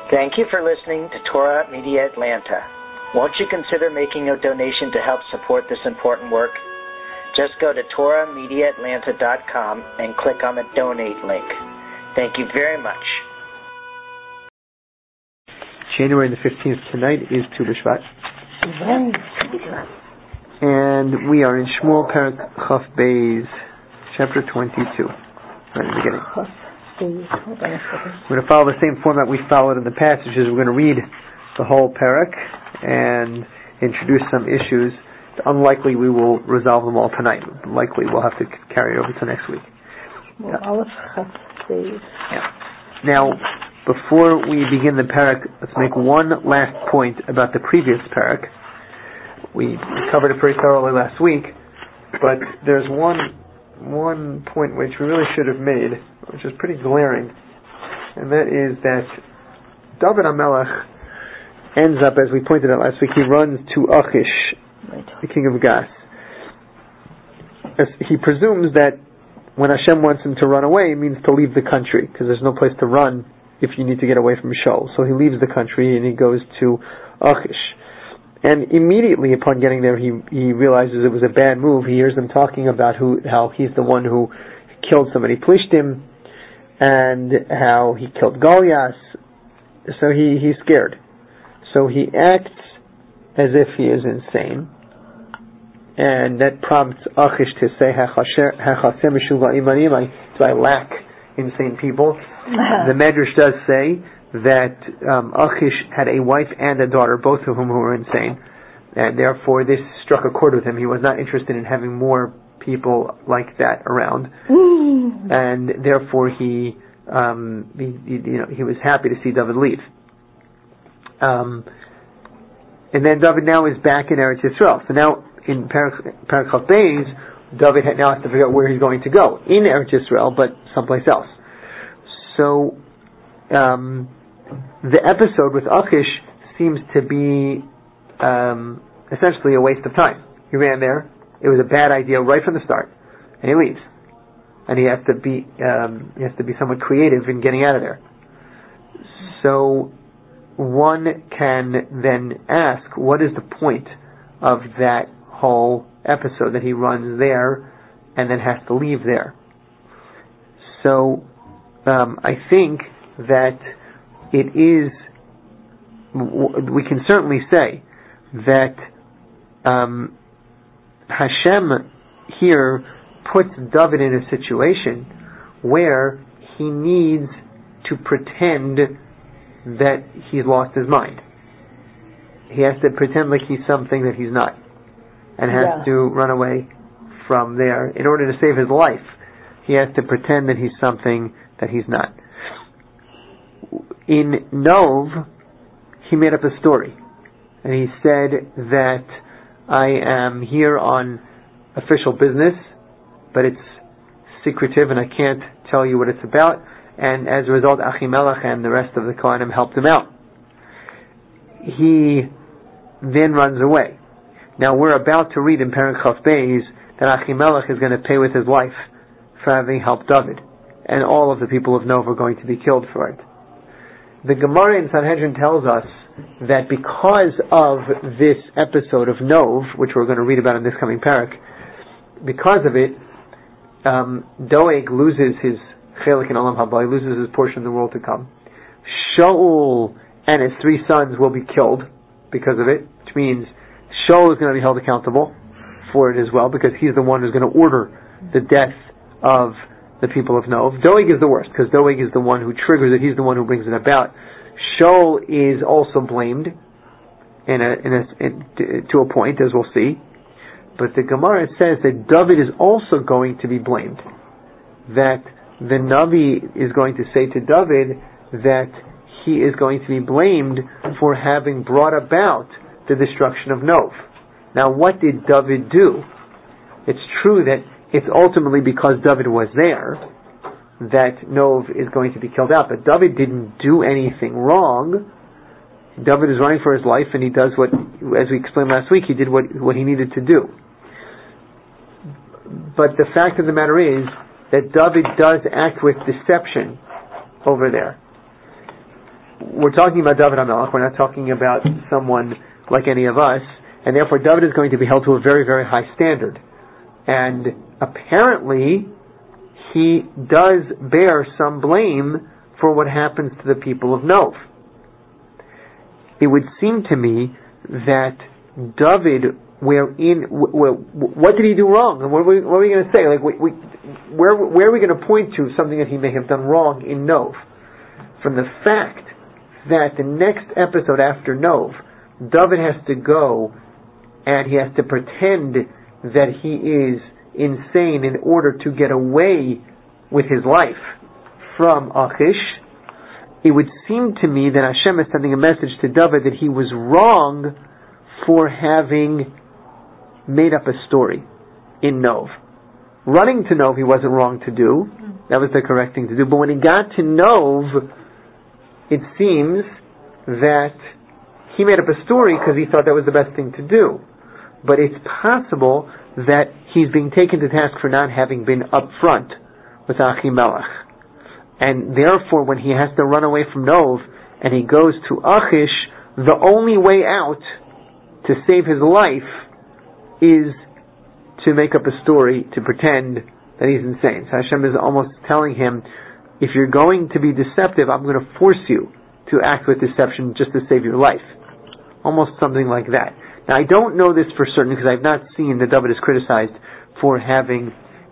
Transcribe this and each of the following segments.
Thank you for listening to Torah Media Atlanta. Won't you consider making a donation to help support this important work? Just go to TorahMediaAtlanta.com and click on the donate link. Thank you very much. January the 15th tonight is Tu B'Shvat. And we are in Shmuel Perek Chaf Beis, chapter 22. Right in the beginning. We're going to follow the same format we followed in the passages. We're going to read the whole Perek and introduce some issues. It's unlikely we will resolve them all tonight. Likely we'll have to carry it over to next week. Now, before we begin the Perek, let's make one last point about the previous Perek. We covered it pretty thoroughly last week, but there's one point which we really should have made, which is pretty glaring, and that is that David HaMelech ends up, as we pointed out last week, he runs to Achish, the king of Gas. As he presumes that when Hashem wants him to run away, it means to leave the country, because there's no place to run if you need to get away from Shaul. So he leaves the country and he goes to Achish. And immediately upon getting there, he realizes it was a bad move. He hears them talking about how he's the one who killed so many Plishtim, and how he killed Goliath. So he's scared. So he acts as if he is insane, and that prompts Achish to say, do I lack insane people? The Medrash does say that Achish had a wife and a daughter, both of whom were insane, and therefore this struck a chord with him. He was not interested in having more people like that around, and therefore he was happy to see David leave. And then David now is back in Eretz Yisrael. So now in Perek Chaf Beis, David now has to figure out where he's going to go in Eretz Yisrael, but someplace else. So the episode with Achish seems to be essentially a waste of time. He ran there. It was a bad idea right from the start, and he leaves. And he has to be somewhat creative in getting out of there. So one can then ask, what is the point of that whole episode that he runs there and then has to leave there? So I think that it is, we can certainly say that Hashem here puts David in a situation where he needs to pretend that he's lost his mind. He has to pretend like he's something that he's not, and has to run away from there in order to save his life. He has to pretend that he's something that he's not. In Nov, he made up a story, and he said that I am here on official business, but it's secretive and I can't tell you what it's about, and as a result Achimelech and the rest of the Kohanim helped him out. He then runs away. Now we're about to read in Perek Chaf Beis that Achimelech is going to pay with his life for having helped David, and all of the people of Nov are going to be killed for it. The Gemara in Sanhedrin tells us that because of this episode of Nov, which we're going to read about in this coming Perek, because of it, Doeg loses his chelik in Olam Haba, he loses his portion in the world to come. Shaul and his 3 sons will be killed because of it, which means Shaul is going to be held accountable for it as well, because he's the one who's going to order the death of the people of Nov. Doeg is the worst, because Doeg is the one who triggers it, he's the one who brings it about. Shaul is also blamed to a point, as we'll see. But the Gemara says that David is also going to be blamed. That the Navi is going to say to David that he is going to be blamed for having brought about the destruction of Nov. Now, what did David do? It's true that it's ultimately because David was there that Nov is going to be killed out, but David didn't do anything wrong. David is running for his life, and he does what, as we explained last week, he did what he needed to do. But the fact of the matter is that David does act with deception over there. we're talking about David HaMelech. We're not talking about someone like any of us, and therefore David is going to be held to a very, very high standard. And apparently, he does bear some blame for what happens to the people of Nov. It would seem to me that David, what did he do wrong? And what are we going to say? Like, where are we going to point to something that he may have done wrong in Nov? From the fact that the next episode after Nov, David has to go and he has to pretend that he is insane in order to get away with his life from Achish. It would seem to me that Hashem is sending a message to David that he was wrong for having made up a story in Nov. Running to Nov he wasn't wrong to do. That was the correct thing to do. But when he got to Nov, it seems that he made up a story because he thought that was the best thing to do. But it's possible that he's being taken to task for not having been upfront with Achimelech. And therefore, when he has to run away from Nov and he goes to Achish, the only way out to save his life is to make up a story to pretend that he's insane. So Hashem is almost telling him, if you're going to be deceptive, I'm going to force you to act with deception just to save your life. Almost something like that. Now I don't know this for certain because I've not seen that David is criticized for having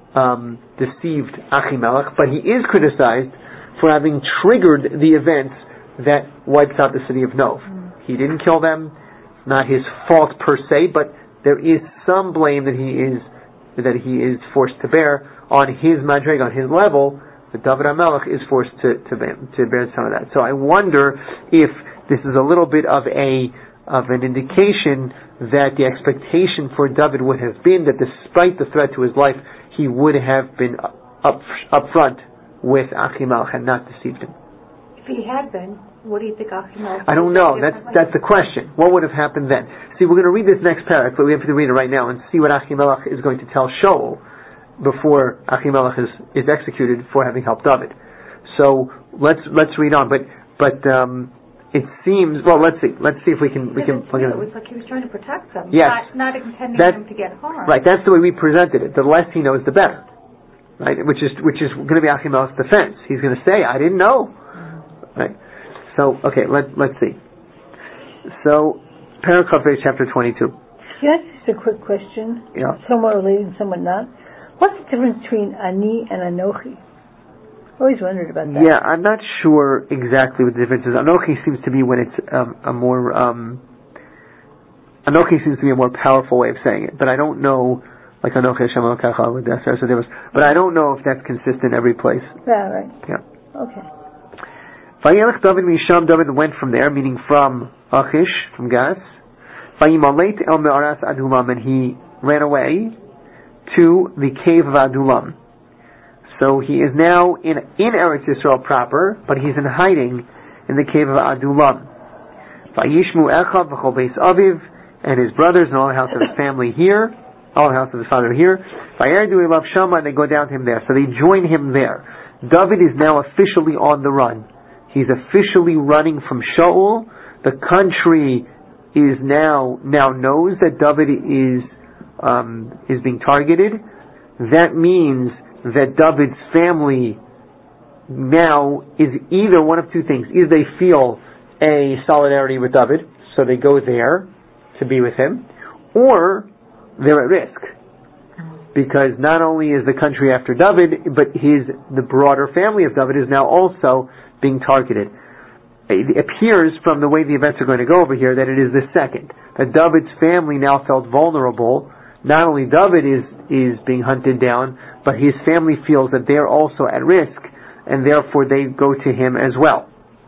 deceived Achimelech, but he is criticized for having triggered the events that wipes out the city of Nov. He didn't kill them, not his fault per se, but there is some blame that he is forced to bear on his madrig, on his level. But David HaMelech is forced to bear some of that. So I wonder if this is a little bit of an indication that the expectation for David would have been that despite the threat to his life, he would have been upfront with Achimelech and not deceived him. If he had been, what do you think Achimelech? I don't know. That's the question. What would have happened then? See, we're going to read this next parak, but we have to read it right now and see what Achimelech is going to tell Shaul before Achimelech is executed for having helped David. So let's read on. But it seems, well, let's see if we can. It was like he was trying to protect them, yes, not intending him to get harmed. Right, that's the way we presented it. The less he knows, the better. Right, which is going to be Achimelech's defense. He's going to say, "I didn't know." Right. So okay, let's see. So, Perek Chavei, chapter 22. Can I ask just a quick question? Yeah. Somewhat related and somewhat not. What's the difference between Ani and Anochi? Always wondered about that. Yeah, I'm not sure exactly what the difference is. Anochi seems to be when it's Anochi seems to be a more powerful way of saying it, but I don't know, like Anochi Hashem Elokecha with that. But I don't know if that's consistent every place. Yeah, right. Yeah. Okay. Vayelech David Misham, David went from there, meaning from Achish, from Gas. Vayimaleit el me'aras Adulam, and he ran away to the cave of Adulam. So he is now in Eretz Yisrael proper, but he's in hiding in the cave of Adulam. Vayishmu Echav v'chol beis Aviv, and his brothers and all the house of his family here, all the house of his father here. Vayerdu elav Shama, and they go down to him there. So they join him there. David is now officially on the run. He's officially running from Shaul. The country is now knows that David is being targeted. That means that David's family now is either one of two things. Either they feel a solidarity with David, so they go there to be with him, or they're at risk. Because not only is the country after David, but the broader family of David is now also being targeted. It appears from the way the events are going to go over here that it is the second. That David's family now felt vulnerable. Not only David is being hunted down, but his family feels that they're also at risk, and therefore they go to him as well.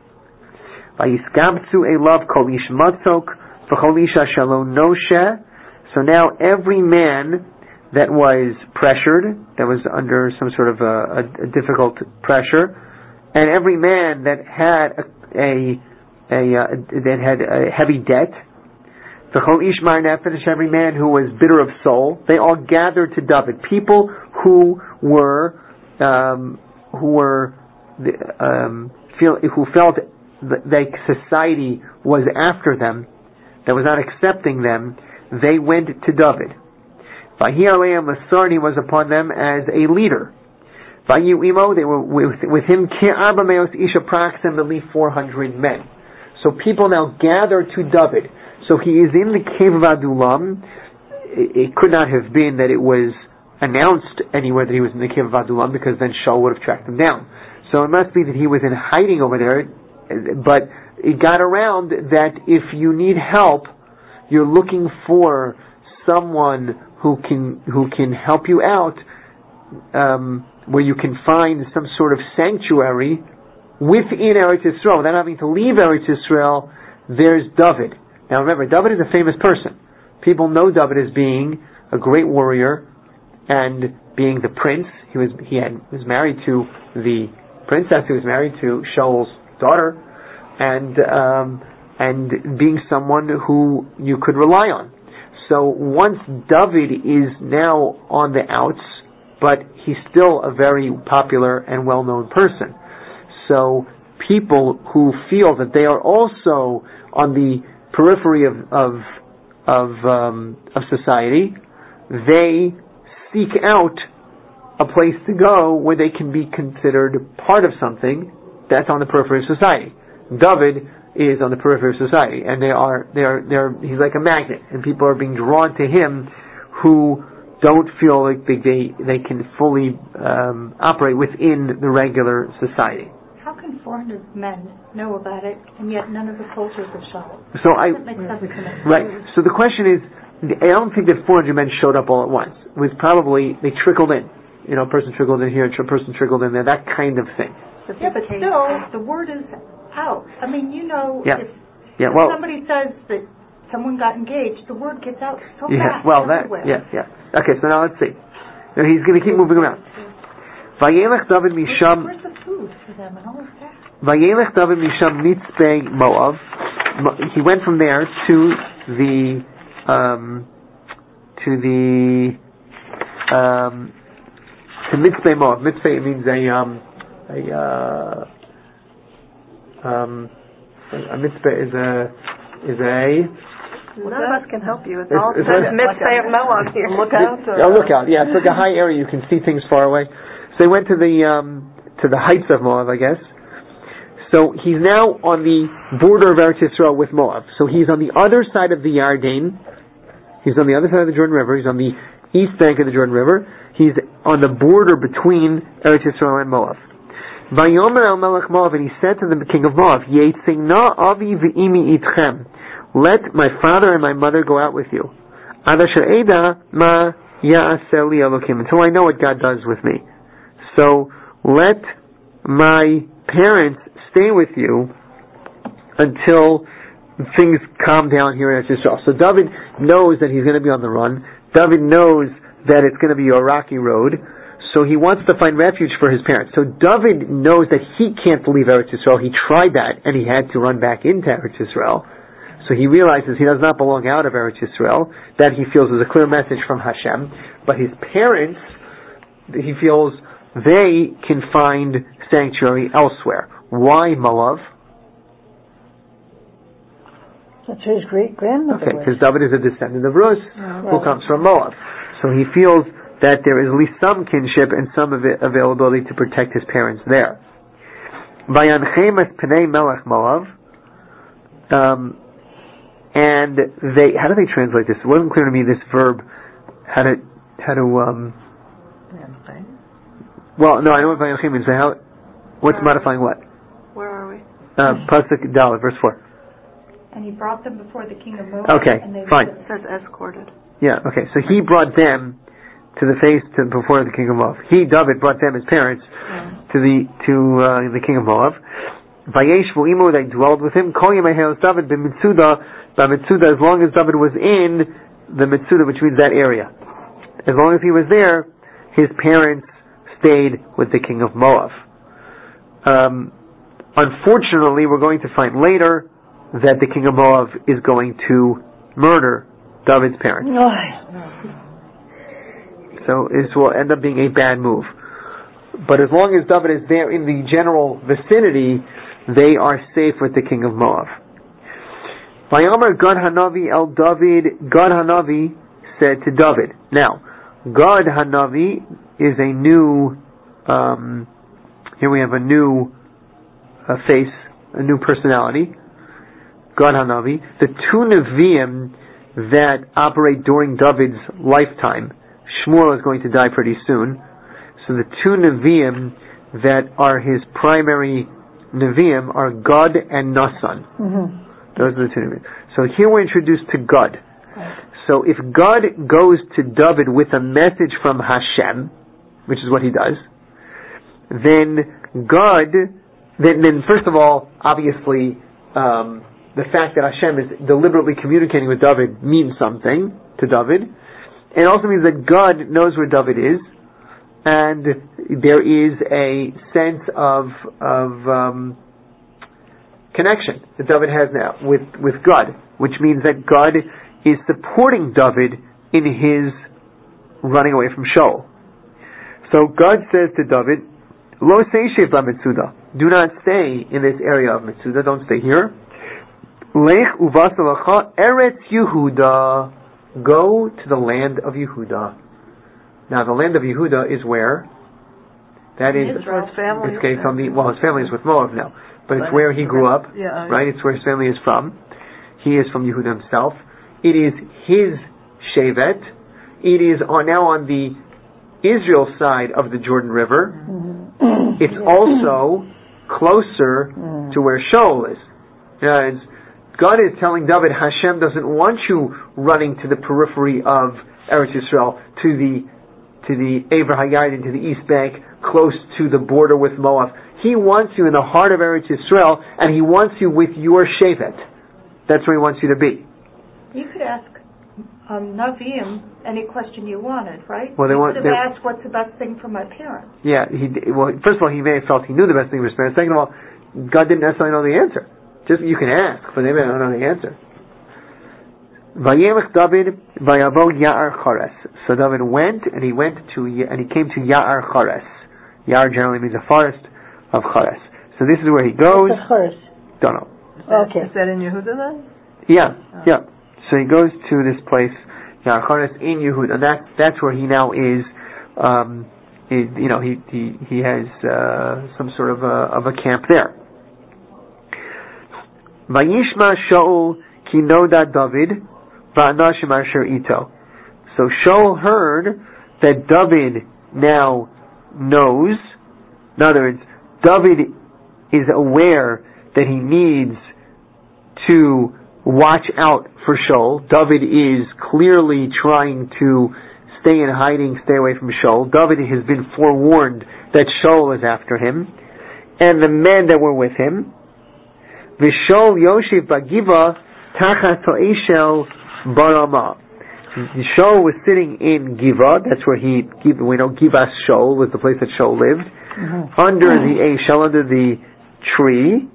So now every man that was pressured, that was under some sort of a difficult pressure, and every man that had a heavy debt, every man who was bitter of soul, they all gathered to David. People who felt like society was after them, that was not accepting them, they went to David. Vahi aleim Masarni was upon them as a leader. Vayu imo, they were with him, Arba meos isha praxem, 400 men. So people now gather to David. So he is in the cave of Adullam. It could not have been that it was announced anywhere that he was in the cave of Adullam, because then Shaul would have tracked him down. So it must be that he was in hiding over there, but it got around that if you need help, you're looking for someone who can help you out, where you can find some sort of sanctuary within Eretz Yisrael without having to leave Eretz Yisrael. There's David. Now remember, David is a famous person. People know David as being a great warrior and being the prince. He was married to the princess. He was married to Shaul's daughter, and being someone who you could rely on. So once David is now on the outs, but he's still a very popular and well-known person. So people who feel that they are also on the periphery of society, they seek out a place to go where they can be considered part of something that's on the periphery of society. David is on the periphery of society, and he's like a magnet, and people are being drawn to him who don't feel like they can fully operate within the regular society. How can 400 men know about it, and yet none of the soldiers of Shaul? So That makes sense to me. Right. So the question is, I don't think that 400 men showed up all at once. It was probably, they trickled in. A person trickled in here, a person trickled in there, that kind of thing. Yeah, but still, the word is out. I mean, if somebody says that someone got engaged, the word gets out so fast everywhere. Okay, so now let's see. Now he's going to keep moving around. Vayelech David Misham. Where's the food for them and all of that? Vayelech David Misham Mitzpeh Moav. He went from there to Mitzpeh Moav. Mitzpeh means a mitzpeh is a. None of us can help you. It's all mitzpeh of Moab here. Look out. Lookout. Yeah, it's like a high area. You can see things far away. So they went to the heights of Moab, I guess. So he's now on the border of Eretz Yisrael with Moab. So he's on the other side of the Yarden. He's on the other side of the Jordan River. He's on the east bank of the Jordan River. He's on the border between Eretz Yisrael and Moab. Vayomer el Melech Moab, and he said to the king of Moab, Yetzingna avi v'imi itchem. Let my father and my mother go out with you. Ad asher eda ma ya'aseh li Elokim, until I know what God does with me. So let my parents stay with you until things calm down here in Eretz Yisrael. So David knows that he's going to be on the run. David knows that it's going to be a rocky road. So he wants to find refuge for his parents. So David knows that he can't leave Eretz Yisrael. He tried that, and he had to run back into Eretz Yisrael. So he realizes he does not belong out of Eretz Yisrael. That he feels is a clear message from Hashem. But his parents, he feels they can find sanctuary elsewhere. Why Moab? That's his great-grandmother. Okay, because David is a descendant of Rus, who comes from Moab. So he feels that there is at least some kinship and some availability to protect his parents there. Vayanchem es Pnei Melech Moab. And they, how do they translate this? It wasn't clear to me, this verb, well, no, I know what Vayanchem means. What's modifying what? Where are we? Pasuk Dalet, verse 4. And he brought them before the king of Moab. Okay, and they fine. It says escorted. Yeah, okay. So he brought them to the face before the king of Moab. David, brought them, his parents, to the king of Moab. Vayeshvu imu, they dwelled with him. Kol yemei heos David b'mitzuda, as long as David was in the mitzuda, which means that area. As long as he was there, his parents stayed with the king of Moab. Unfortunately, we're going to find later that the king of Moab is going to murder David's parents. So this will end up being a bad move. But as long as David is there in the general vicinity, they are safe with the king of Moab. Vayomer Gad Hanavi el David. Gad Hanavi said to David. Now, Gad Hanavi is a new. Here we have a new face, a new personality. Gad Hanavi. The two Nevi'im that operate during David's lifetime. Shmuel is going to die pretty soon. So the two Nevi'im that are his primary Nevi'im are Gad and Nasan. Mm-hmm. Those are the two Nevi'im. So here we're introduced to Gad. So if Gad goes to David with a message from Hashem, which is what he does, then first of all, obviously, the fact that Hashem is deliberately communicating with David means something to David. It also means that God knows where David is, and there is a sense of connection that David has now with God, which means that God is supporting David in his running away from Shaul. So God says to David, Lo seishiv b'Metzuda, do not stay in this area of Metzuda, don't stay here. Lech uvasalacha Eretz Yehuda, go to the land of Yehuda. Now the land of Yehuda is where? That is Israel's family. His family is with Moab now, but it's where he grew up, right? It's where his family is from. He is from Yehuda himself. It is his shevet. It is now on the Israel side of the Jordan River. Mm-hmm. It's also closer to where Shaul is. God is telling David, Hashem doesn't want you running to the periphery of Eretz Yisrael, to the Ever HaYarden, to the East Bank, close to the border with Moab. He wants you in the heart of Eretz Yisrael, and He wants you with your shevet. That's where He wants you to be. You could ask Naviim any question you wanted, right? Well, you could have asked, what's the best thing for my parents? Yeah, first of all, he may have felt he knew the best thing for his parents. Second of all, God didn't necessarily know the answer. Just you can ask, but they may not know the answer. Vayelech David vayavo Ya'ar Chores. So David went and he came to Ya'ar Chores. Ya'ar generally means a forest of Chores. So this is where he goes. What's Chores? Don't know. Is that in Yehuda then? Yeah. So he goes to this place, Ya'ar Chores in Yehuda, and that's where he now is. He has some sort of a camp there. Vayishma Shaul ki noda David va'anashim asher ito. So Shaul heard that David now knows. In other words, David is aware that he needs to watch out for Shaul. David is clearly trying to stay in hiding, stay away from Shaul. David has been forewarned that Shaul is after him, and the men that were with him. V'Shaul Yoshev Bagiva Tachat To'eshel Barama. Shaul was sitting in Giva. That's where we know Givas Shaul was the place that Shaul lived. Mm-hmm. Under the Eshel, under the tree,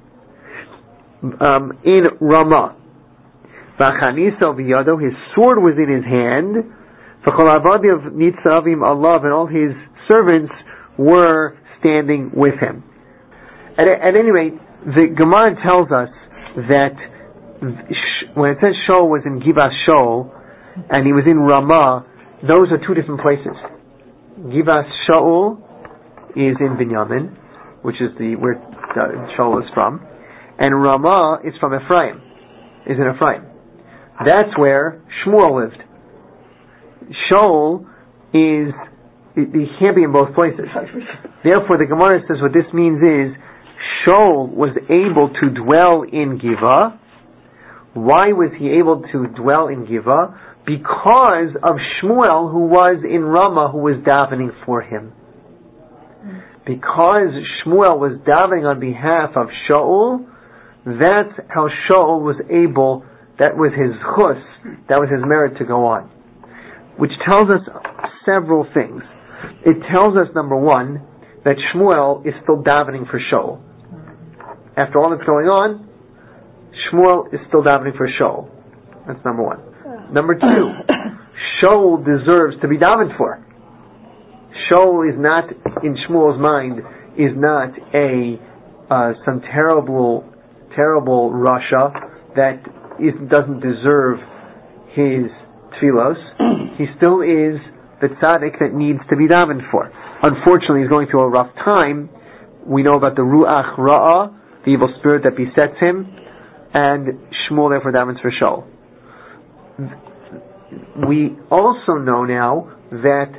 in Ramah. V'Chanisa V'Yado, his sword was in his hand. V'Chol Avadiv Nitzavim Allah, and all his servants were standing with him. At any rate, the Gemara tells us that when it says Shaul was in Givas Shaul and he was in Ramah, those are two different places. Givas Shaul is in Binyamin, which is where Shaul is from, and Ramah is from Ephraim. Is in Ephraim. That's where Shmuel lived. Shaul he can't be in both places. Therefore, the Gemara says what this means is Shaul was able to dwell in Giva. Why was he able to dwell in Giva? Because of Shmuel, who was in Ramah, who was davening for him. Because Shmuel was davening on behalf of Shaul, that's how Shaul was able, that was his chus, that was his merit to go on. Which tells us several things. It tells us, number one, that Shmuel is still davening for Shaul. After all that's going on, Shmuel is still davening for Shaul. That's number one. Number two, Shaul deserves to be davened for. Shaul is not, in Shmuel's mind, is not a some terrible rasha that doesn't deserve his tefillos. He still is the tzaddik that needs to be davened for. Unfortunately, he's going through a rough time. We know about the ruach ra'ah, the evil spirit that besets him, and Shmuel therefore davens for Shaul. We also know now that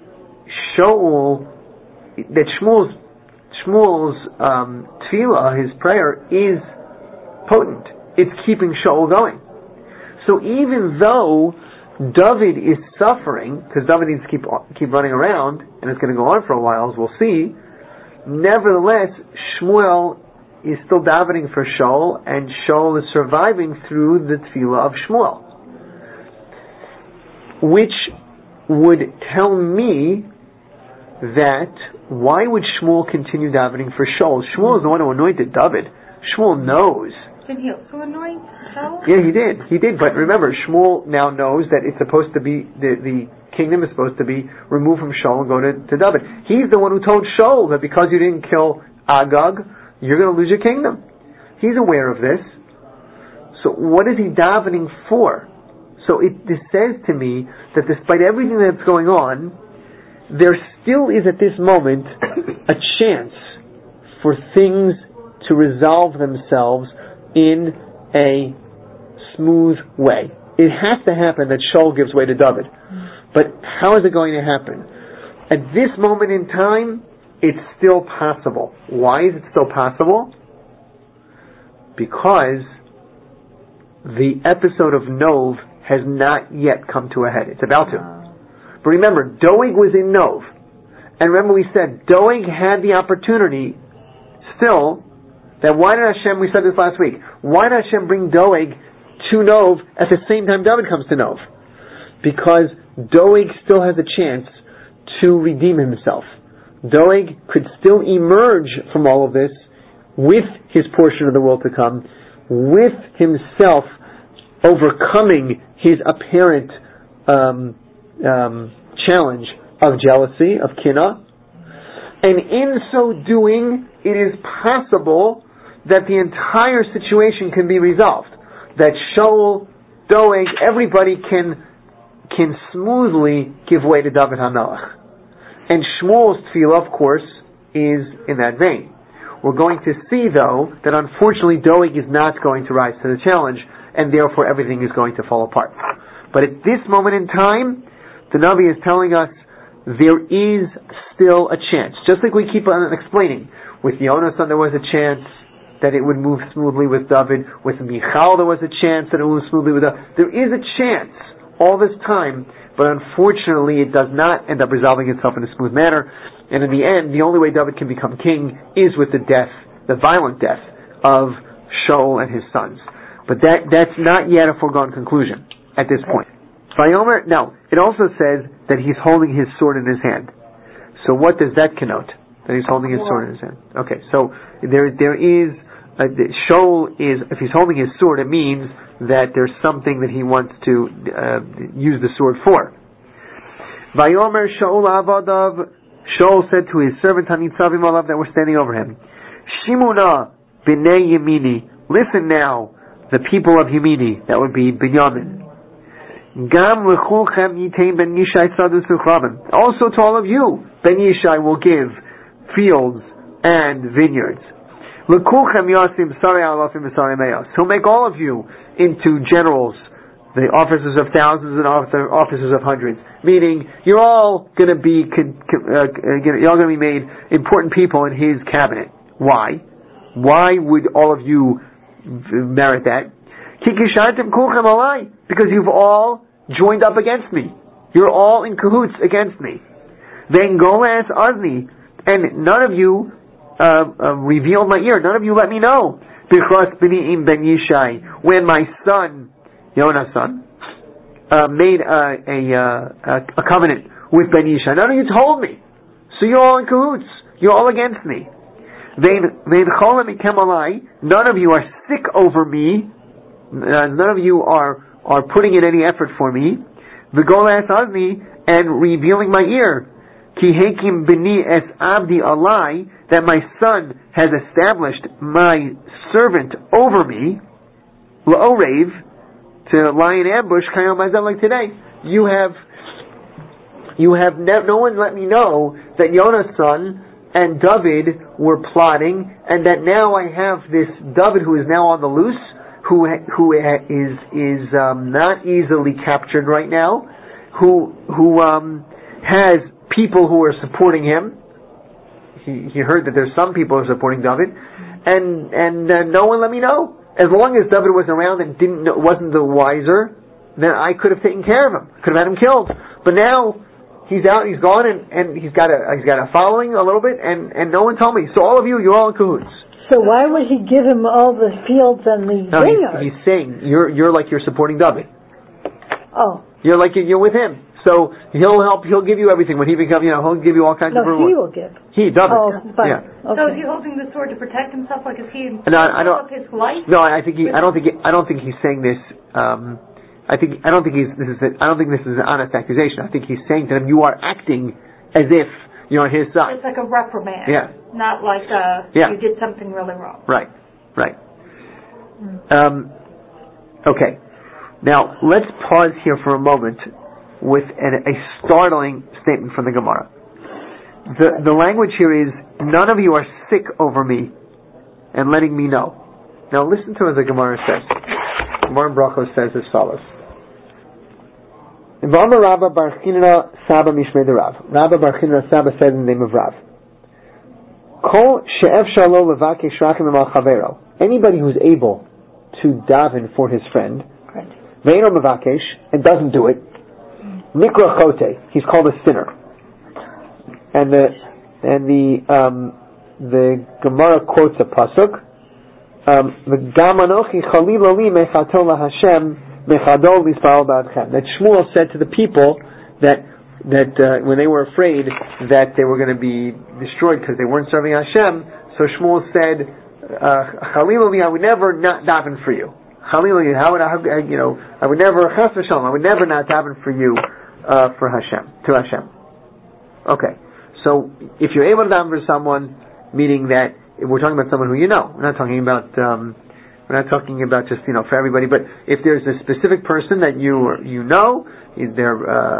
Shmuel's tefillah, his prayer, is potent. It's keeping Shaul going. So even though David is suffering, because David needs to keep running around, and it's going to go on for a while, as we'll see, nevertheless, Shmuel is still davening for Shaul, and Shaul is surviving through the tefillah of Shmuel. Which would tell me that why would Shmuel continue davening for Shaul? Shmuel is the one who anointed David. Shmuel knows. Did he also anoint Shaul? Yeah, he did. But remember, Shmuel now knows that it's supposed to be, the kingdom is supposed to be removed from Shaul and go to David. He's the one who told Shaul that because you didn't kill Agag, you're going to lose your kingdom. He's aware of this. So what is he davening for? So this says to me that despite everything that's going on, there still is at this moment a chance for things to resolve themselves in a smooth way. It has to happen that Shaul gives way to David. But how is it going to happen? At this moment in time, it's still possible. Why is it still possible? Because the episode of Nov has not yet come to a head. It's about to. But remember, Doeg was in Nov. And remember we said, Doeg had the opportunity still, that why did Hashem, we said this last week, why did Hashem bring Doeg to Nov at the same time David comes to Nov? Because Doeg still has a chance to redeem himself. Doeg could still emerge from all of this with his portion of the world to come, with himself overcoming his apparent challenge of jealousy, of kinah. And in so doing, it is possible that the entire situation can be resolved. That Shaul, Doeg, everybody can smoothly give way to David HaMelech. And Shmuel's tefillah, of course, is in that vein. We're going to see, though, that unfortunately Doeg is not going to rise to the challenge, and therefore everything is going to fall apart. But at this moment in time, the Navi is telling us there is still a chance. Just like we keep on explaining. With Yonasan there was a chance that it would move smoothly with David. With Michal there was a chance that it would move smoothly with David. There is a chance all this time, but unfortunately it does not end up resolving itself in a smooth manner. And in the end, the only way David can become king is with the violent death of Shaul and his sons. But that's not yet a foregone conclusion at this point. Vayomer, now, it also says that he's holding his sword in his hand. So what does that connote? That he's holding his sword in his hand. Okay, so there is, Shaul is, if he's holding his sword, it means that there's something that he wants to use the sword for. Vayomer Shaul avadav, Shaul said to his servant Hanitzavim alav that were standing over him, Shimuna b'nei Yemini, listen now, the people of Yemini, that would be Binyamin. Gam lechulchem yitein ben Yishai tzadus uchraben. Also to all of you, Ben Yishai will give fields and vineyards. Lechulchem yasim sarei alafim v'sarei meyos. He'll make all of you into generals, the officers of thousands and officers of hundreds. Meaning, you're all going to be you're all going to be made important people in his cabinet. Why? Why would all of you merit that? Because you've all joined up against me. You're all in cahoots against me. Then Golas Azni, and none of you revealed my ear. None of you let me know. Because B'ni'im ben Yishai, when my son Yonasan made a covenant with Ben Yishai, none of you told me. So you're all in cahoots. You're all against me. None of you are sick over me. None of you are putting in any effort for me. V'golas azni, and revealing my ear. Ki hekim b'ni es abdi alai, that my son has established my servant over me, La'orev, to lie in ambush, like today. You have no one let me know that Yonasan and David were plotting, and that now I have this David who is now on the loose, who is not easily captured right now, who has people who are supporting him. He heard that there's some people who are supporting David, and no one let me know. As long as David was around and wasn't the wiser, then I could have taken care of him, could have had him killed. But now he's out, he's gone, and he's got a following a little bit, and no one told me. So all of you, you're all in cahoots. So why would he give him all the fields and the vineyards? He's saying you're like you're supporting David. Oh, you're with him. So he'll help. He'll give you everything when he becomes. He'll give you all kinds of rewards. He will give. David. Oh, but, yeah. Okay. So is he holding the sword to protect himself? Like is he in his life? No, I think I don't think he's saying this. I don't think this is an honest accusation. I think he's saying to them, you are acting as if you're on his side. It's like a reprimand. Yeah. Not like you did something really wrong. Right. Okay. Now let's pause here for a moment with a startling statement from the Gemara. The language here is, none of you are sick over me and letting me know. Now listen to what the Gemara says. Gemara in Brachos says as follows. Rabba Bar Chinna Saba Mishmei Rav. Rabba Bar Chinna Saba said in the name of Rav. Kol she'efshar lo levakesh rakim emal chavero. Anybody who's able to daven for his friend, ve'eno mevakesh, and doesn't do it, Nikra chote, he's called a sinner. And the Gemara quotes a pasuk. Gam anochi chalil li mechato laHashem mechadol lispal ba'adchem. That Shmuel said to the people that when they were afraid that they were going to be destroyed because they weren't serving Hashem, so Shmuel said, chalil li, I would never not daven for you. Chalil li, I would never chas v'shalom, I would never not daven for you. For Hashem, to Hashem. Okay, so if you're able to daven for someone, meaning that we're talking about someone who you know. We're not talking about just for everybody. But if there's a specific person that you know, they're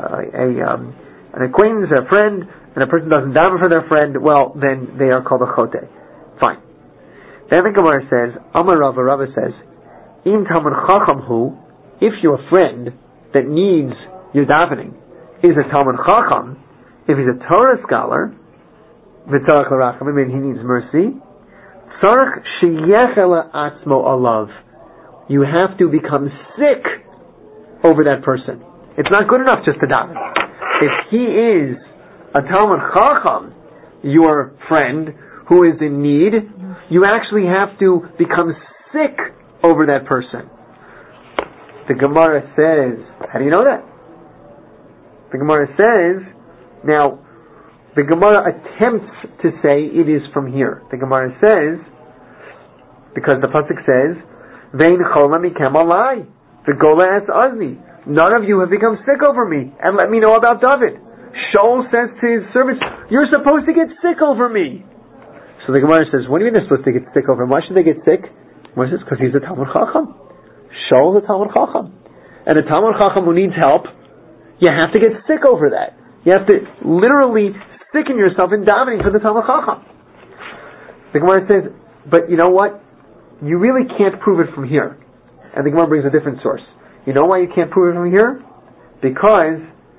an acquaintance, a friend, and a person doesn't daven for their friend, well, then they are called a chote. Fine. Then the Gemara says, Amar Rava says, Im Talmud Chacham hu, if your friend that needs your davening is a Talmud Chacham, if he's a Torah scholar, v'tzarach l'racham, I mean he needs mercy, tzarach sheyechel atzmo alav, you have to become sick over that person. It's not good enough just to daven. If he is a Talmud Chacham, your friend, who is in need, you actually have to become sick over that person. The Gemara says, how do you know that? The Gemara says, now, the Gemara attempts to say it is from here. The Gemara says, because the pasuk says, Vein chola mikem alai, v'gola es azni. None of you have become sick over me, and let me know about David. Shaul says to his servants, you're supposed to get sick over me. So the Gemara says, what do you mean they're supposed to get sick over him? Why should they get sick? The Gemara says, because he's a Talmud Chacham. Shaul is a Talmud Chacham. And a Talmud Chacham who needs help, you have to get sick over that. You have to literally sicken yourself in davening for the Talmud Chacham. The Gemara says, but you know what? You really can't prove it from here. And the Gemara brings a different source. You know why you can't prove it from here? Because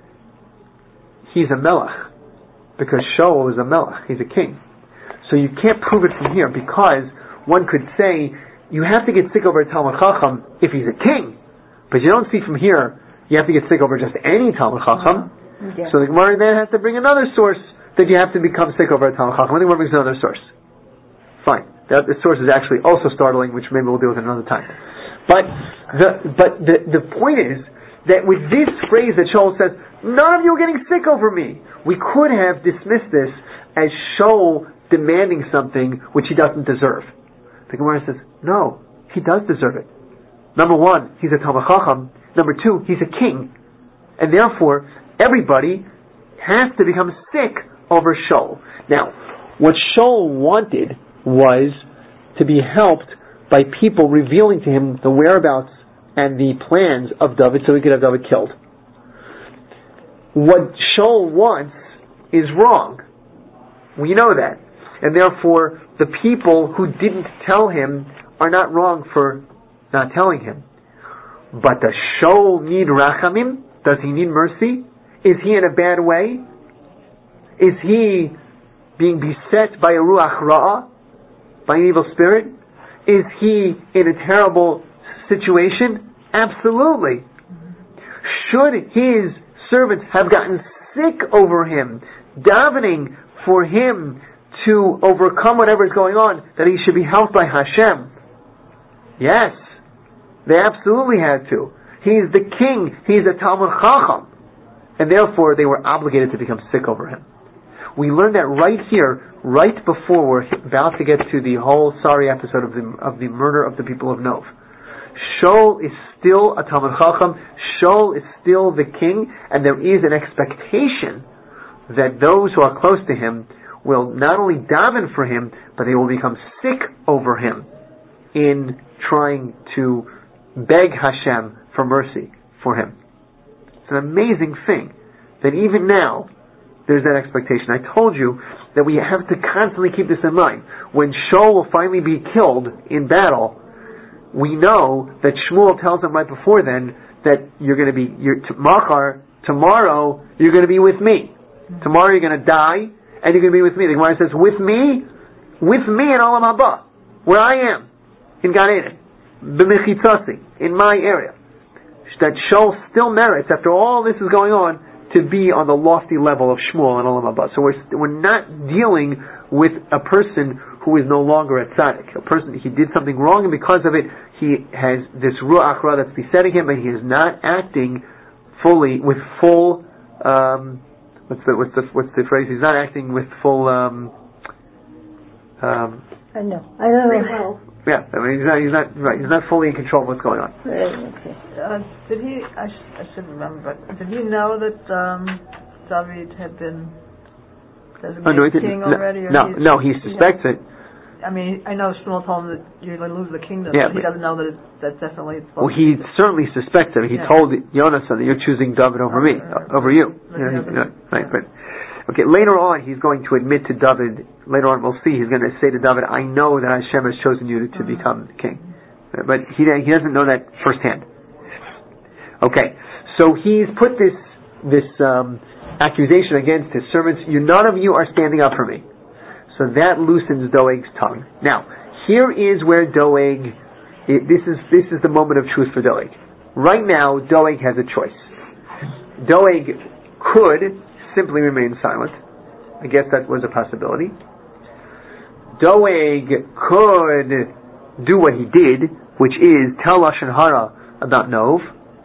he's a melech. Because Shaul is a melech. He's a king. So you can't prove it from here because one could say you have to get sick over a Talmud Chacham if he's a king. But you don't see from here you have to get sick over just any Talmud Chacham. Yeah. So the Gemara then has to bring another source that you have to become sick over a Talmud Chacham. The Gemara brings another source. Fine. The source is actually also startling, which maybe we'll deal with another time. But the point is that with this phrase that Shaul says, none of you are getting sick over me, we could have dismissed this as Shaul demanding something which he doesn't deserve. The Gemara says, no, he does deserve it. Number one, he's a Talmud Chacham. Number two, he's a king. And therefore, everybody has to become sick over Shaul. Now, What Shaul wanted was to be helped by people revealing to him the whereabouts and the plans of David so he could have David killed. What Shaul wants is wrong. We know that. And therefore, the people who didn't tell him are not wrong for not telling him. But does Shaul need rachamim? Does he need mercy? Is he in a bad way? Is he being beset by a ruach ra'ah, by an evil spirit? Is he in a terrible situation? Absolutely. Should his servants have gotten sick over him, davening for him to overcome whatever is going on, that he should be helped by Hashem? Yes, they absolutely had to. He's the king. He's a Talmud Chacham. And therefore, they were obligated to become sick over him. We learned that right here, right before we're about to get to the whole sorry episode of the murder of the people of Nov. Shaul is still a Talmud Chacham. Shaul is still the king, and there is an expectation that those who are close to him will not only daven for him, but they will become sick over him in trying to beg Hashem for mercy for him. It's an amazing thing that even now there's that expectation. I told you that we have to constantly keep this in mind. When Shaul will finally be killed in battle, we know that Shmuel tells him right before then that you're going to be, tomorrow you're going to be with me. Tomorrow you're going to die and you're going to be with me. The Gemara says, with me in Olam Haba, where I am, in Gan Eden, b'mechitzasi, in my area. That Shaul still merits, after all this is going on, to be on the lofty level of Shmuel and Olam Haba. So we're not dealing with a person who is no longer a tzaddik. A person, he did something wrong, and because of it, he has this ruach ra that's besetting him, and he is not acting fully with full. What's the phrase? He's not acting with full. I don't know. Yeah, I mean he's not right. He's not fully in control of what's going on. Did he? I should remember. But did he know that David had been designated king already? No, he suspects it. I mean, I know Shmuel told him that you're going to lose the kingdom, but he doesn't know that that's definitely. Well, he certainly suspects it. He told Yonasan that you're choosing David over me, over you. Right, but. Okay, later on he's going to admit to David, later on we'll see, he's going to say to David, I know that Hashem has chosen you to become king. But he doesn't know that firsthand. Okay, so he's put this accusation against his servants, none of you are standing up for me. So that loosens Doeg's tongue. Now, here is where Doeg, this is the moment of truth for Doeg. Right now, Doeg has a choice. Doeg could simply remain silent. I guess that was a possibility. Doeg could do what he did, which is tell Lashon Hara about Nov,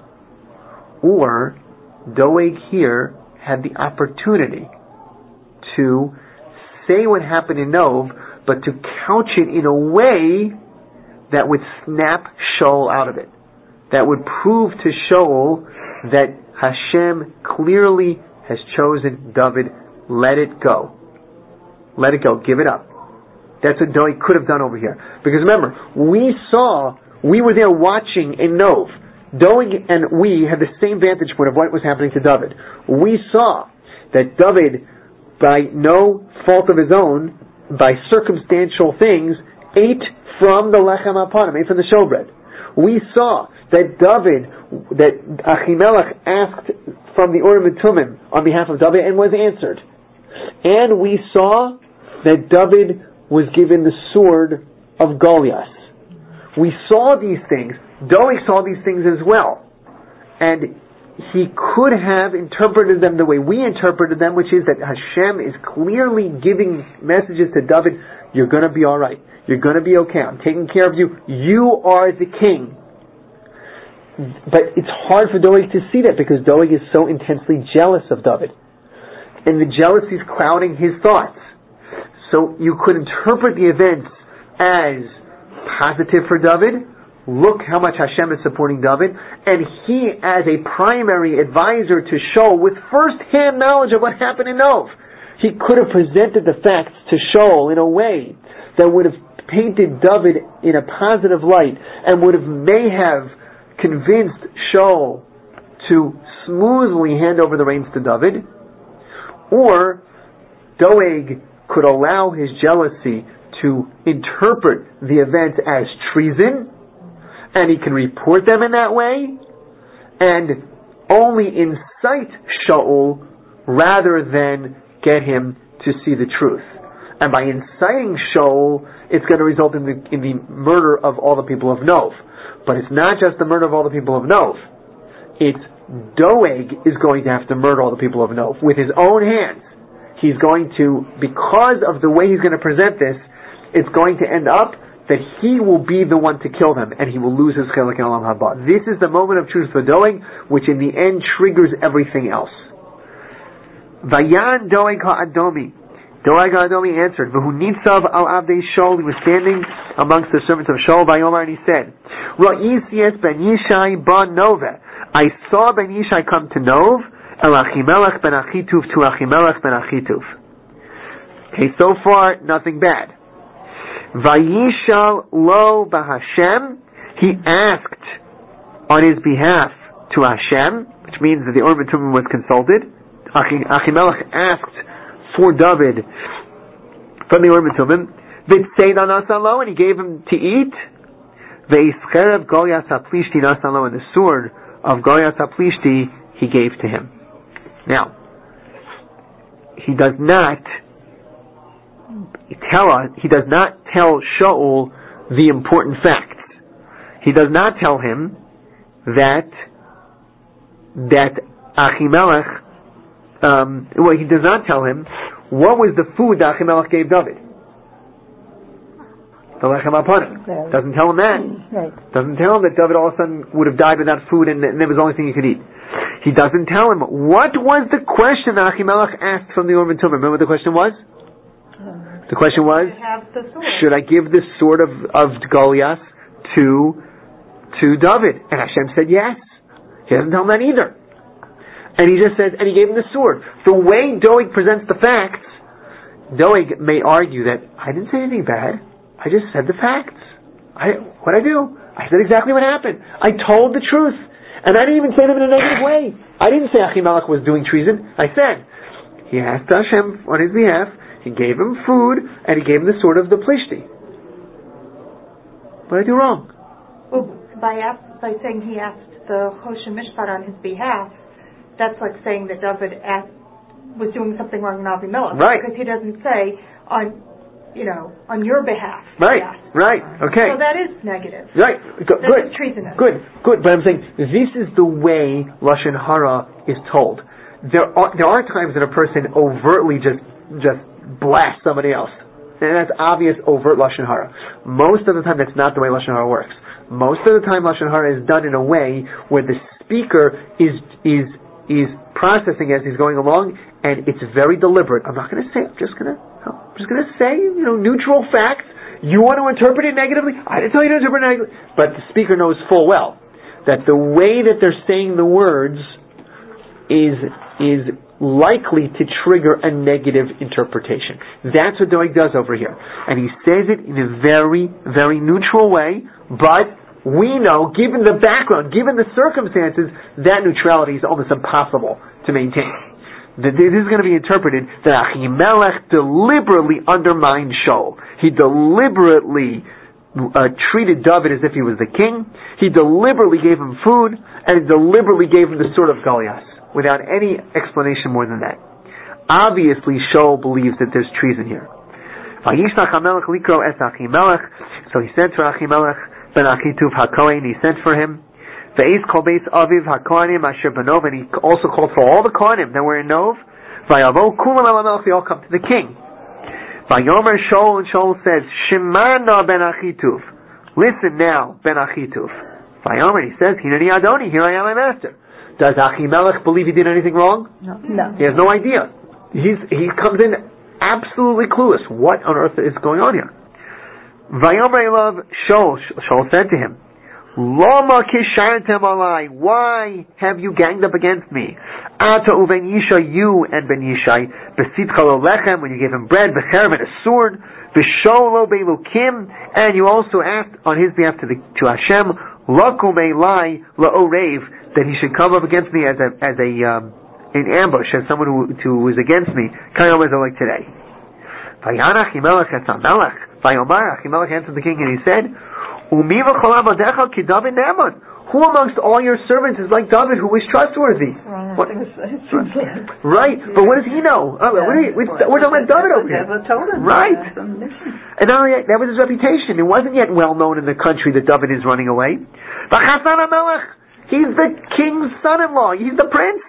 or Doeg here had the opportunity to say what happened in Nov, but to couch it in a way that would snap Shaul out of it. That would prove to Shaul that Hashem clearly has chosen David. Let it go. Let it go. Give it up. That's what Doeg could have done over here. Because remember, we were there watching in Nov. Doeg and we had the same vantage point of what was happening to David. We saw that David, by no fault of his own, by circumstantial things, ate from the lechem hapanim, ate from the showbread. We saw that Achimelech asked from the Urim and Tumim on behalf of David and was answered. And we saw that David was given the sword of Goliath. We saw these things. Doeg saw these things as well. And he could have interpreted them the way we interpreted them, which is that Hashem is clearly giving messages to David, you're going to be alright. You're going to be okay. I'm taking care of you. You are the king. But it's hard for Doeg to see that because Doeg is so intensely jealous of David. And the jealousy is clouding his thoughts. So you could interpret the events as positive for David. Look how much Hashem is supporting David. And he, as a primary advisor to Shaul with first-hand knowledge of what happened in Nov, he could have presented the facts to Shaul in a way that would have painted David in a positive light and may have convinced Shaul to smoothly hand over the reins to David, or Doeg could allow his jealousy to interpret the event as treason, and he can report them in that way, and only incite Shaul rather than get him to see the truth. And by inciting Shaul, it's going to result in the murder of all the people of Nov. But it's not just the murder of all the people of Nov. It's Doeg is going to have to murder all the people of Nov with his own hands. He's going to, because of the way he's going to present this, it's going to end up that he will be the one to kill them, and he will lose his chelik in Olam Haba. This is the moment of truth for Doeg, which in the end triggers everything else. Vayan Doeg ha'adomi. Doeg ha'adomi answered, V'hu nitzav al avdei Shaul. He was standing amongst the servants of Shaul, Vayomar, and he said, Ra'isi es ben Yishai ba Nove. I saw ben Yishai come to Nov, el Achimelech ben Achituv to Achimelech ben Achituv. Okay, so far, nothing bad. Vayishal lo b'Hashem. He asked on his behalf to Hashem, which means that the Urim and Tumim was consulted. Achimelech asked for David from the Urim and Tumim. V'tseid anasalo, and he gave him to eat. Ve'iskerev Goliath haplishti nasalo, and the sword of Goliath haplishti he gave to him. Now, he does not tell Shaul the important facts. He does not tell him that Achimelech. He does not tell him what was the food that Achimelech gave David. The lechem apanim. Doesn't tell him that. Right. Doesn't tell him that David all of a sudden would have died without food and it was the only thing he could eat. He doesn't tell him what was the question that Achimelech asked from the Urim and Tumim. Remember what the question was? The question was, should I give the sword of Goliath to David? And Hashem said yes. He doesn't tell him that either. And he just says, and he gave him the sword. The way Doeg presents the facts, Doeg may argue that I didn't say anything bad. I just said the facts. What'd I do? I said exactly what happened. I told the truth. And I didn't even say them in a negative way. I didn't say Achimelech was doing treason. I said, he asked Hashem on his behalf, he gave him food, and he gave him the sword of the Plishti. What did I do wrong? Well, by saying he asked the Choshen Mishpat on his behalf, that's like saying that David was doing something wrong in Avimelech. Right. Because he doesn't say on your behalf. Right. Yes. Right. Okay. So that is negative. Right. Good. Is treasonous. Good. But I'm saying this is the way Lashon Hara is told. There are times that a person overtly just blast somebody else, and that's obvious overt Lashon Hara. Most of the time that's not the way Lashon Hara works. Most of the time Lashon Hara is done in a way where the speaker is processing as he's going along, and it's very deliberate. I'm just going to say neutral facts. You want to interpret it negatively? I didn't tell you to interpret it negatively. But the speaker knows full well that the way that they're saying the words is likely to trigger a negative interpretation. That's what Doeg does over here. And he says it in a very, very neutral way, but we know, given the background, given the circumstances, that neutrality is almost impossible to maintain. This is going to be interpreted that Achimelech deliberately undermined Shaul. He deliberately treated David as if he was the king. He deliberately gave him food, and he deliberately gave him the sword of Goliath, without any explanation more than that. Obviously, Shaul believes that there's treason here. So he sent for Achimelech ben Achituv HaKohen. He sent for him. And he also called for all the Kohanim that were in Nov. They all come to the king. Vayomer Shaul, and Shaul says, Shemana ben Achituv. Listen now, ben Achituv. Vayomer, he says, Hineni Adoni, here I am, my master. Does Achimelech believe he did anything wrong? No. He has no idea. He comes in absolutely clueless. What on earth is going on here? Vayomer Elav Shaul said to him, Lama kishartem alai. Why have you ganged up against me? Ata uven Yishai, you and Ben Yishai, Besitcha lo lechem, when you gave him bread, Becherem and a sword, V'sholo be'elukim, and you also asked on his behalf to Hashem, Lakum elai la'orev, that he should come up against me as an ambush, as someone who is against me, kind of like today. Vayanach Achimelech etzamelech, Vayomar Achimelech answered the king and he said, Umi v'chol abadecha ki David ne'eman. Who amongst all your servants is like David, who is trustworthy? Right, but what does he know? We're talking about David over here. Right. And not only that was his reputation. It wasn't yet well known in the country that David is running away. He's the king's son-in-law. He's the prince.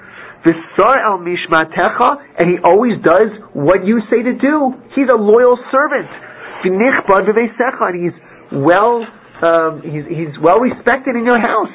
And he always does what you say to do. He's a loyal servant. And he's he's well respected in your house.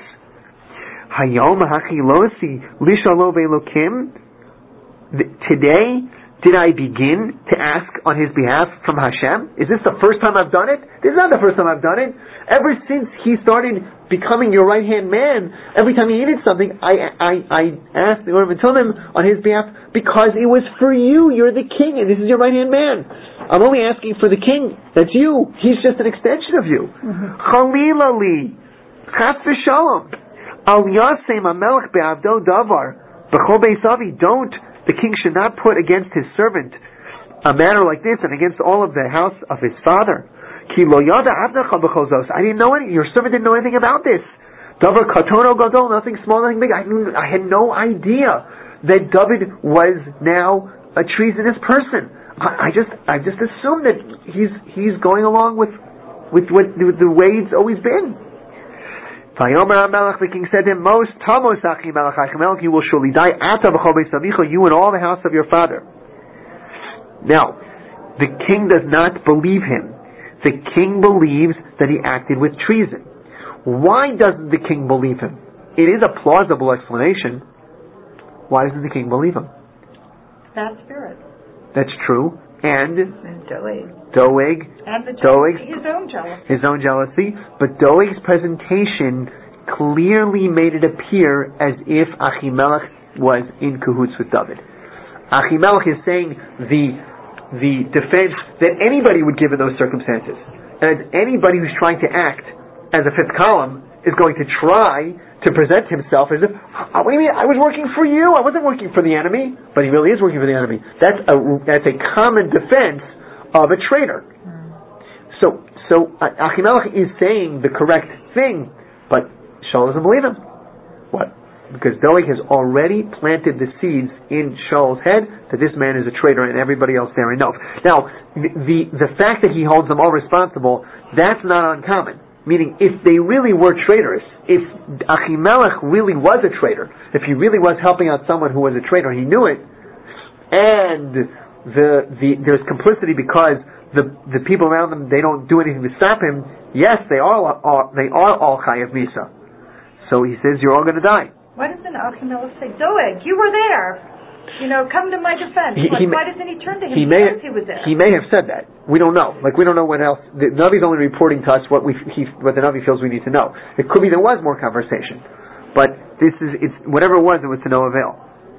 Today, did I begin to ask on his behalf from Hashem? Is this the first time I've done it? This is not the first time I've done it. Ever since he started becoming your right-hand man, every time he needed something, I asked the Urim and Tumim on his behalf because it was for you. You're the king and this is your right-hand man. I'm only asking for the king. That's you. He's just an extension of you. Chalila li, chas v'shalom, al yasem hamelech be'avdo davar, b'chol beis avi, don't, the king should not put against his servant a matter like this and against all of the house of his father. Ki lo yada avdecha b'chol zos, I didn't know any, your servant didn't know anything about this. Davar katono gadol, nothing small, nothing big. I had no idea that David was now a treasonous person. I just assumed that he's going along with the way it's always been. Vayomer HaMelech, the king said to him, Most Tamos Achimelech Achimelech, you will surely die. Ata v'chol beis avicha, you and all the house of your father. Now, the king does not believe him. The king believes that he acted with treason. Why doesn't the king believe him? It is a plausible explanation. Why doesn't the king believe him? Bad spirit. That's true. And Doeg. And his own jealousy. His own jealousy. But Doeg's presentation clearly made it appear as if Achimelech was in cahoots with David. Achimelech is saying the defense that anybody would give in those circumstances. And anybody who's trying to act as a fifth column is going to try to present himself as if, what do you mean? I was working for you. I wasn't working for the enemy. But he really is working for the enemy. That's a common defense of a traitor. So Achimelech is saying the correct thing, but Shaul doesn't believe him. What? Because Doeg has already planted the seeds in Shaul's head that this man is a traitor and everybody else there knows. Now, the fact that he holds them all responsible, that's not uncommon. Meaning, if they really were traitors, if Achimelech really was a traitor, if he really was helping out someone who was a traitor, he knew it, and there's complicity because the people around them, they don't do anything to stop him, yes, they are all chayav misa. So he says, you're all going to die. Why doesn't Achimelech say, Doeg, you were there? Come to my defense. Why doesn't he turn to him? He was there. He may have said that. We don't know. We don't know what else. The Navi's only reporting to us what the Navi feels we need to know. It could be there was more conversation, but it's whatever it was to no avail.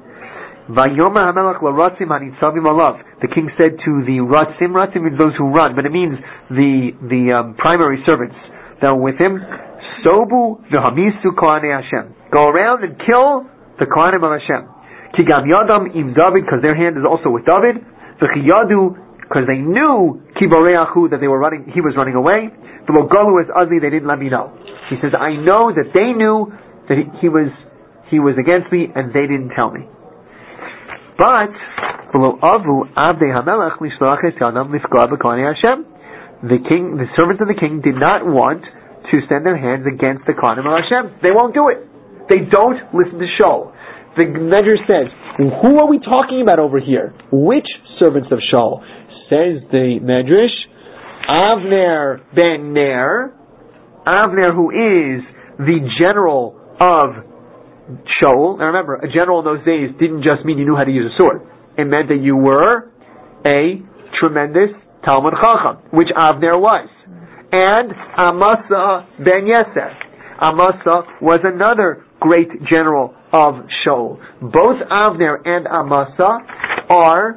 The king said to the Ratzim means those who run, but it means the primary servants that were with him. Sobu v'hamisu kohanei Hashem. Go around and kill the kohanim of Hashem. Ki gam yadam im David, because their hand is also with David. V'chi yadu, because they knew ki boreachu, that he was running away. V'lo golu es azli, they didn't let me know. He says, I know that they knew that he was against me, and they didn't tell me. But v'lo avu avdei hamelech lishloach es yadam lifkor b'kohanei Hashem. The servants of the king did not want to send their hands against the kohanim of Hashem. They won't do it. They don't listen to Shaul. The Medrash says, who are we talking about over here? Which servants of Shaul? Says the Medrash, Avner ben Ner. Avner, who is the general of Shaul. Now remember, a general in those days didn't just mean you knew how to use a sword. It meant that you were a tremendous Talmud Chacham, which Avner was. And Amasa ben Yeser. Amasa was another great general of Shaul. Both Avner and Amasa are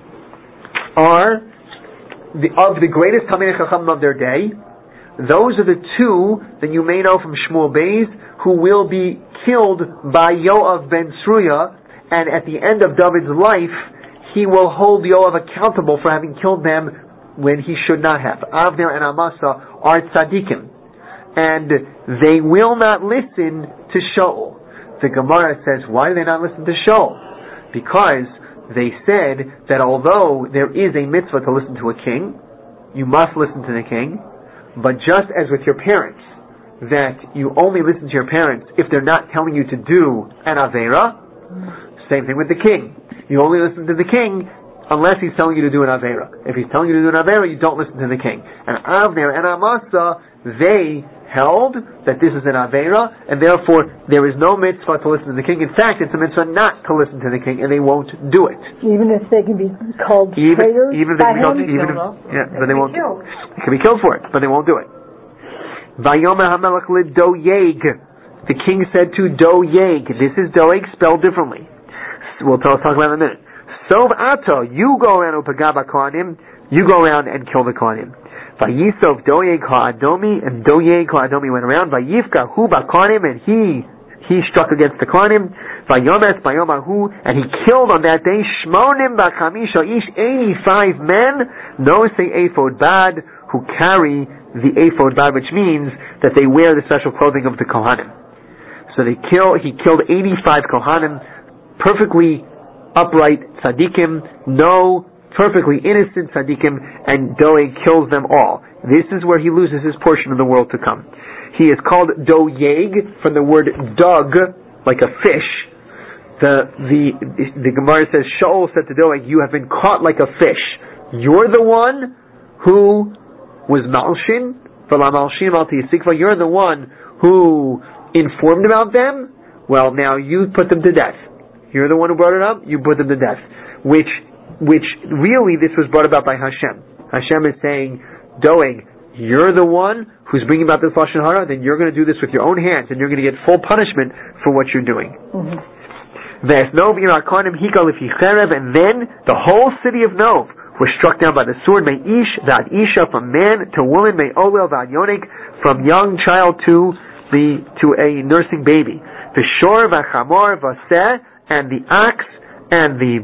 of the greatest Talmidei Chachamim of their day. Those are the two that you may know from Shmuel Beis who will be killed by Yoav ben Tzruya, and at the end of David's life, he will hold Yoav accountable for having killed them when he should not have. Avner and Amasa are tzaddikim, and they will not listen to Shaul. The Gemara says, why do they not listen to Shaul? Because they said that although there is a mitzvah to listen to a king, you must listen to the king, but just as with your parents, that you only listen to your parents if they're not telling you to do an Aveira, same thing with the king. You only listen to the king unless he's telling you to do an Aveira. If he's telling you to do an Aveira, you don't listen to the king. And Avner and Amasa, they held that this is an Aveira, and therefore there is no mitzvah to listen to the king. In fact, it's a mitzvah not to listen to the king, and they won't do it. Even if they can be called traitors by him? But they won't. They can be killed for it, but they won't do it. Vayomer HaMelech LeDoeg. The king said to Doeg. This is Doeg spelled differently. We'll talk about it in a minute. Sov Ato, you go around Upagaba Kohanim, you go around and kill the Kohanim. Vayisov Doeg HaAdomi, and Doeg HaAdomi went around. Vayifka Hu BaKohanim, and he struck against the Kohanim. Vayomes Bayomahu, and he killed on that day Shmonim Bachamisha Ish, 85 men, no say ephod bad, who carry the ephod bad, which means that they wear the special clothing of the Kohanim. So he killed 85 Kohanim, perfectly upright tzaddikim, no perfectly innocent tzaddikim, and Doeg kills them all. This is where he loses his portion of the world to come. He is called Doeg from the word dug, like a fish. The Gemara says, Shaul said to Doeg, you have been caught like a fish. You're the one who was Malshin, you're the one who informed about them. Well, now you put them to death. You're the one who brought it up, you put them to death. Which really this was brought about by Hashem. Hashem is saying, Doeg, you're the one who's bringing about this Lashon Hara, then you're going to do this with your own hands, and you're going to get full punishment for what you're doing. And then the whole city of Nov was struck down by the sword, Me'ish Vad Isha, from man to woman, Me'olel Vad Yonik, from young child to a nursing baby. The shor v'chamor v'aseh, and the ox and the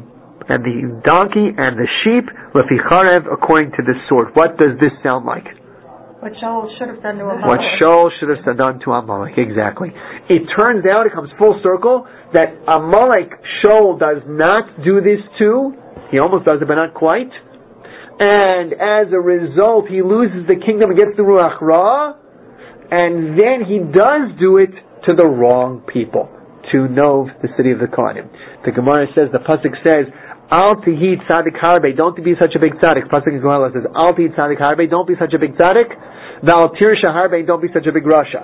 donkey and the sheep, lefi charev, according to the sword. What does this sound like? What Shaul should have done to Amalek. What Shaul should have done to Amalek, exactly. It turns out, it comes full circle, that Amalek, Shaul does not do this to. He almost does it, but not quite. And as a result, he loses the kingdom and gets the Ruach Ra, and then he does do it to the wrong people, to Nov, the city of the Kohanim. The Gemara says, the pasuk says, Al tihi tzadik harbe, don't be such a big tzadik. Pasuk in Gemara says, Al tihi tzadik harbe, don't be such a big tzadik. Val tirsha harbe, don't be such a big rasha.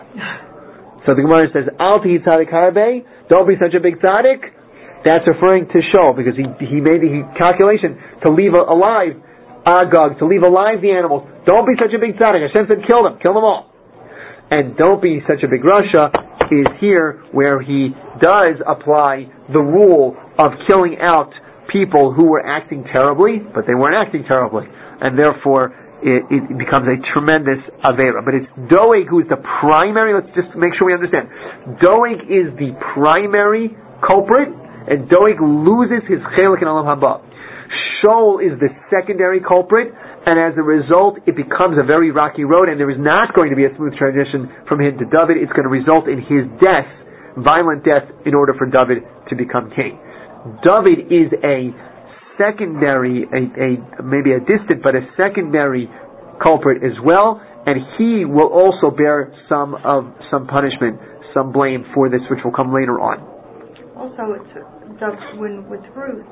So the Gemara says, Al tihi tzadik harbe, don't be such a big tzadik. That's referring to Shaul, because he made the calculation to leave alive Agag, to leave alive the animals. Don't be such a big tzadik. Hashem said, kill them all. And don't be such a big rasha is here where he does apply the rule of killing out people who were acting terribly, but they weren't acting terribly, and therefore it becomes a tremendous Aveira. But it's Doeg who is the primary, let's just make sure we understand. Doeg is the primary culprit, and Doeg loses his chelik in Olam Haba. Shaul is the secondary culprit, and as a result, it becomes a very rocky road, and there is not going to be a smooth transition from him to David. It's going to result in his death, violent death, in order for David to become king. David is a secondary, maybe a distant, but a secondary culprit as well, and he will also bear some punishment, some blame for this, which will come later on. Also, when with Ruth,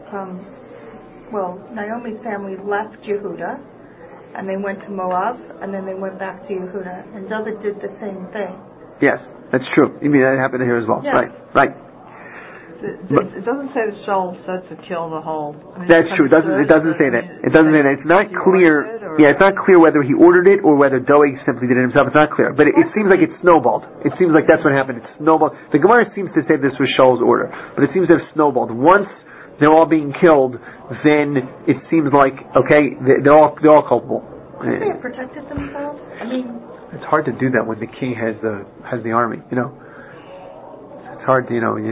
Naomi's family left Yehuda, and they went to Moab, and then they went back to Yehuda, and David did the same thing. Yes, that's true. You mean that happened here as well? Yeah. Right. It doesn't say the Shaul said to kill the whole. That's true. It doesn't say that. It doesn't say that. It's not clear. It's not clear whether he ordered it or whether Doeg simply did it himself. It's not clear. But it seems like it snowballed. It seems like that's what happened. It snowballed. The Gemara seems to say this was Shaul's order, but it seems to have snowballed. Once they're all being killed, then it seems like they're all culpable. Couldn't they have protected themselves? I mean, it's hard to do that when the king has the army. It's hard to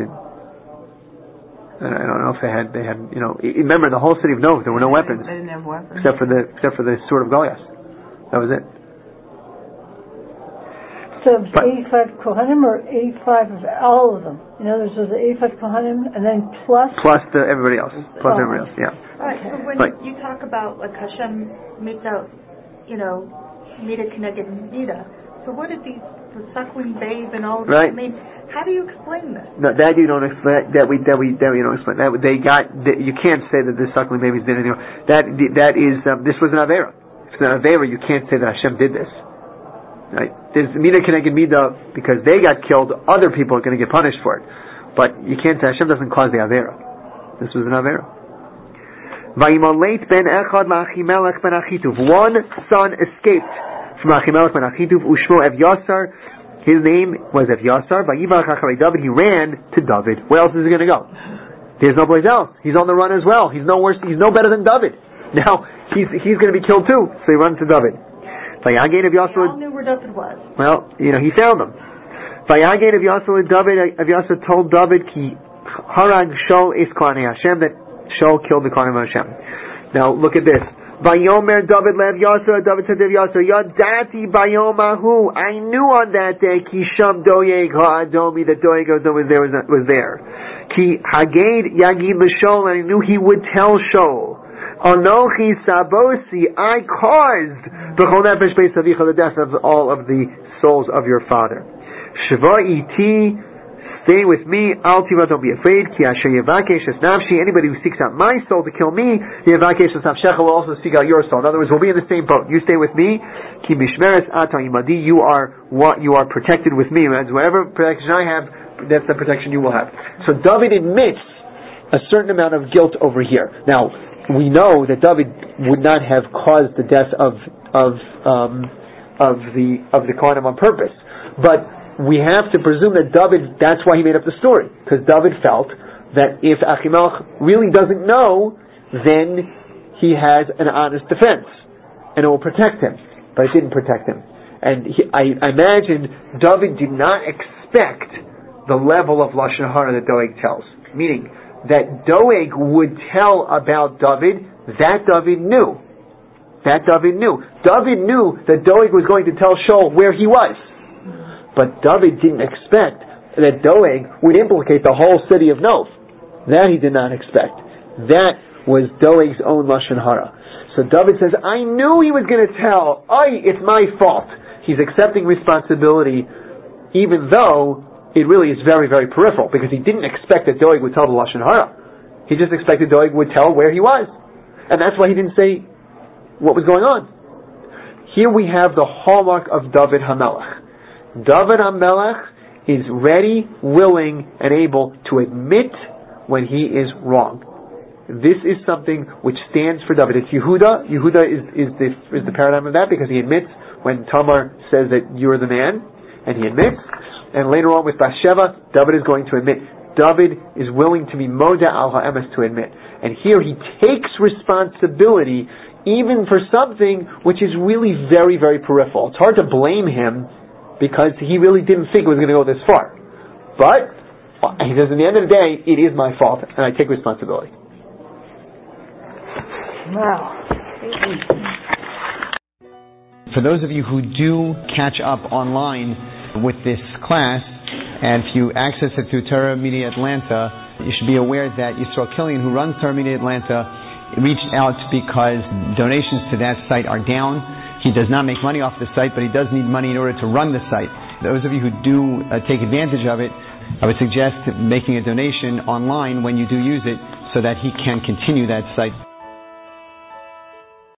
I don't know if they had. Remember, in the whole city of Nov, there were no weapons. They didn't have weapons except for the sword of Goliath. That was it. So 85 Kohanim or 85 of all of them? In other words, was it 85 Kohanim and then plus everybody else. Everybody else. Yeah. All right. So when you talk about like Hashem meets out, Mida Keneged Mida. So what did the suckling babe and all of that? Right. I mean, how do you explain this? No, that you don't explain. That we don't explain. That you can't say that the suckling babies did anything. That is this was an avera. If it's an avera, you can't say that Hashem did this. Right? There's Mida Keneged Mida because they got killed. Other people are going to get punished for it. But you can't say Hashem doesn't cause the avera. This was an avera. Vayimaleit ben echad la'Achimelech ben Achituv. One son escaped from Achimelech ben Achituv. Ushmo Evyasar. His name was Evyasar. Vayivarach acharei David. He ran to David. Where else is he going to go? There's no place else. He's on the run as well. He's no worse. He's no better than David. Now he's going to be killed too. So he runs to David. They all knew where David was. Well, he found him. Vayaged Evyasar David. Evyasar told David, "Ki harag Shaul es kohanei Hashem," that Shaul killed the kohanim of Hashem. Now look at this. Vayomer David le'Evyasar. David said to Evyasar, "Yadati bayomahu. I knew on that day ki sham doeg ha'adomi, that doeg ha'adomi was there. Ki haged yagid l'Shaul, and I knew he would tell Shaul. Anochi sabosi, I caused b'chol nefesh beis avicha, the death of all of the souls of your father. Shva iti, stay with me. Al tiva, don't be afraid. Ki asher yevakesh es nafshi, anybody who seeks out my soul to kill me, yevakesh es nafshecha, will also seek out your soul. In other words, we'll be in the same boat. You stay with me. Ki mishmeres ata imadi, you are protected with me. Whatever protection I have, that's the protection you will have. So David admits a certain amount of guilt over here. Now, we know that David would not have caused the death of the Kohanim on purpose, but we have to presume that David, that's why he made up the story, because David felt that if Achimelech really doesn't know, then he has an honest defense, and it will protect him. But it didn't protect him, and I imagine David did not expect the level of lashon hara that Doeg tells, meaning that Doeg would tell about David, that David knew. David knew that Doeg was going to tell Shaul where he was. But David didn't expect that Doeg would implicate the whole city of Nov. That he did not expect. That was Doeg's own lashon hara. So David says, I knew he was going to tell. It's my fault. He's accepting responsibility, even though it really is very, very peripheral, because he didn't expect that Doeg would tell the lashon hara. He just expected Doeg would tell where he was, and that's why he didn't say what was going on. Here we have the hallmark of David HaMelech. David HaMelech is ready, willing, and able to admit when he is wrong. This is something which stands for David. It's Yehuda. Yehuda is the paradigm of that, because he admits when Tamar says that you're the man, and he admits. And later on with Bathsheba, David is going to admit. David is willing to be Moda al Ha'emes, to admit. And here he takes responsibility even for something which is really very, very peripheral. It's hard to blame him because he really didn't think it was going to go this far. But he says, in the end of the day, it is my fault, and I take responsibility. Wow. For those of you who do catch up online with this class, and if you access it through Torah Media Atlanta, you should be aware that Yisrael Killian, who runs Torah Media Atlanta, reached out because donations to that site are down. He does not make money off the site, but he does need money in order to run the site. Those of you who do take advantage of it, I would suggest making a donation online when you do use it, so that he can continue that site.